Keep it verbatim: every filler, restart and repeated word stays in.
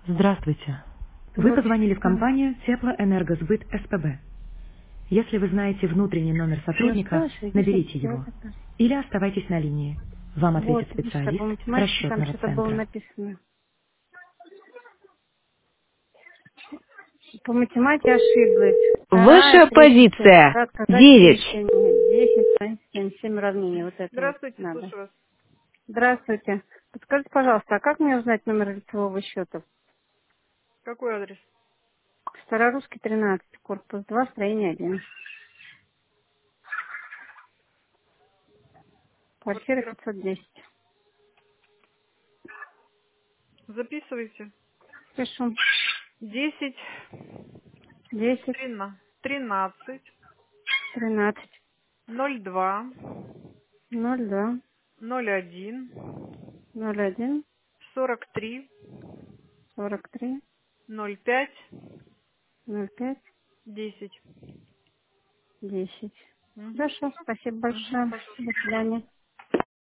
Здравствуйте. Вы позвонили в компанию Теплоэнергосбыт СПБ. Если вы знаете внутренний номер Ну сотрудника, что ж, идите наберите его. делать это. Или оставайтесь на линии. Вам Вот, ответит видишь, по специалист математике там расчетного что-то было центра. написано. По математике ошиблась. Вторая, Высшая третья, позиция. отказать Девять. перечень. Десять, семь, семь уравнений. Вот это вот Здравствуйте, надо. слушаю вас. Здравствуйте. Подскажите, пожалуйста, а как мне узнать номер лицевого счета? Какой адрес? Старорусский тринадцать, корпус два, строение один. Квартира Квартира. пятьсот десять. Записывайте. Пишу. Десять, Десять, трина- тринадцать, тринадцать, ноль два, ноль два, ноль один, ноль один, сорок три, сорок три, ноль пять, ноль пять, десять. десять. Угу. Хорошо, спасибо Угу, большое. пожалуйста. До свидания.